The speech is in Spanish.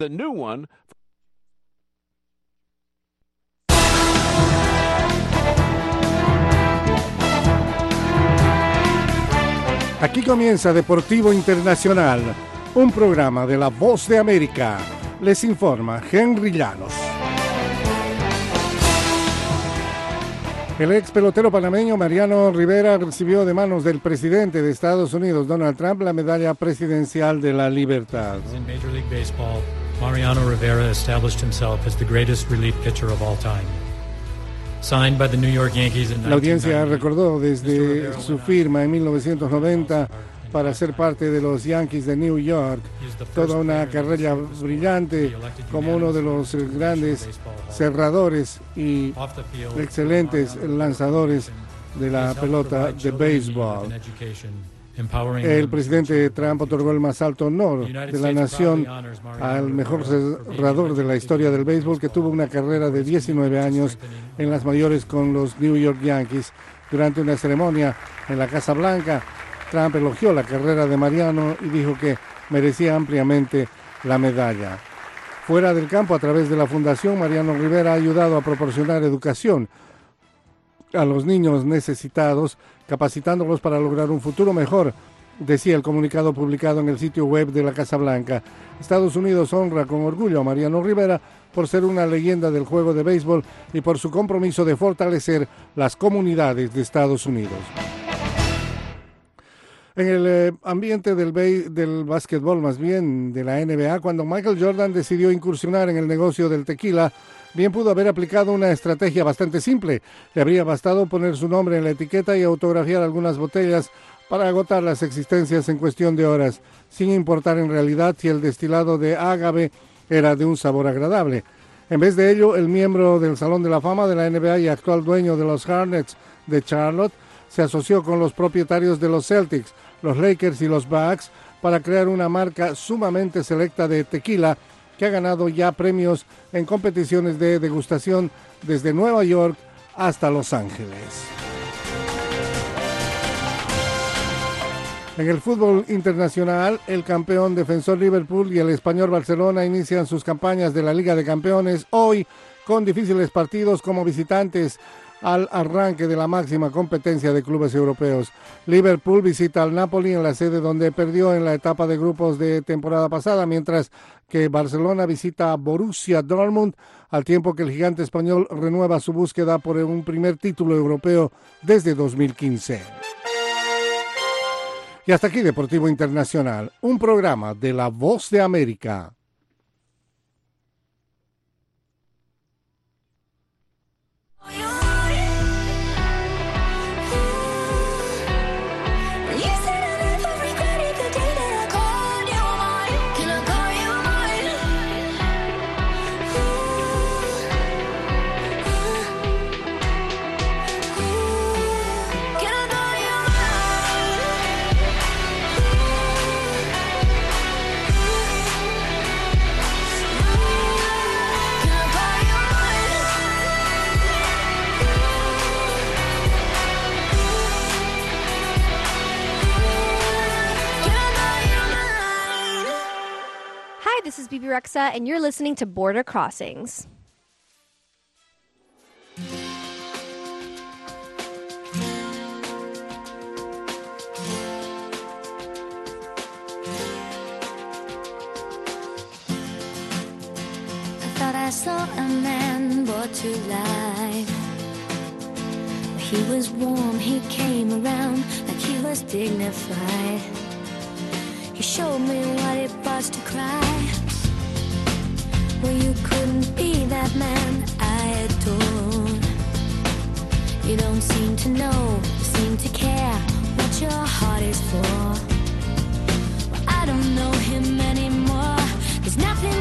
The new one. Aquí comienza Deportivo Internacional, un programa de La Voz de América. Les informa Henry Llanos. El ex pelotero panameño Mariano Rivera recibió de manos del presidente de Estados Unidos, Donald Trump, la medalla presidencial de la libertad. In Major League Baseball, Mariano Rivera established himself as the greatest relief pitcher of all time. Signed by the New York Yankees in 1990. La audiencia recordó desde su firma en 1990 para ser parte de los Yankees de New York, toda una carrera brillante como uno de los grandes cerradores y excelentes lanzadores de la pelota de béisbol. El presidente Trump otorgó el más alto honor de la nación al mejor cerrador de la historia del béisbol, que tuvo una carrera de 19 años en las mayores con los New York Yankees. Durante una ceremonia en la Casa Blanca, Trump elogió la carrera de Mariano y dijo que merecía ampliamente la medalla. Fuera del campo, a través de la Fundación, Mariano Rivera ha ayudado a proporcionar educación a los niños necesitados, capacitándolos para lograr un futuro mejor, decía el comunicado publicado en el sitio web de la Casa Blanca. Estados Unidos honra con orgullo a Mariano Rivera por ser una leyenda del juego de béisbol y por su compromiso de fortalecer las comunidades de Estados Unidos. En el ambiente del básquetbol, más bien de la NBA, cuando Michael Jordan decidió incursionar en el negocio del tequila, bien pudo haber aplicado una estrategia bastante simple. Le habría bastado poner su nombre en la etiqueta y autografiar algunas botellas para agotar las existencias en cuestión de horas, sin importar en realidad si el destilado de agave era de un sabor agradable. En vez de ello, el miembro del Salón de la Fama de la NBA y actual dueño de los Hornets de Charlotte se asoció con los propietarios de los Celtics, los Lakers y los Bucks para crear una marca sumamente selecta de tequila que ha ganado ya premios en competiciones de degustación desde Nueva York hasta Los Ángeles. En el fútbol internacional, el campeón defensor Liverpool y el español Barcelona inician sus campañas de la Liga de Campeones hoy con difíciles partidos como visitantes al arranque de la máxima competencia de clubes europeos. Liverpool visita al Napoli en la sede donde perdió en la etapa de grupos de temporada pasada, mientras que Barcelona visita a Borussia Dortmund, al tiempo que el gigante español renueva su búsqueda por un primer título europeo desde 2015. Y hasta aquí Deportivo Internacional, un programa de La Voz de América. This is Bibi Rexa, and you're listening to Border Crossings. I thought I saw a man brought to life. He was warm, he came around like he was dignified. He showed me what it was to cry. Well, you couldn't be that man I adored. You don't seem to know, seem to care what your heart is for. Well, I don't know him anymore. There's nothing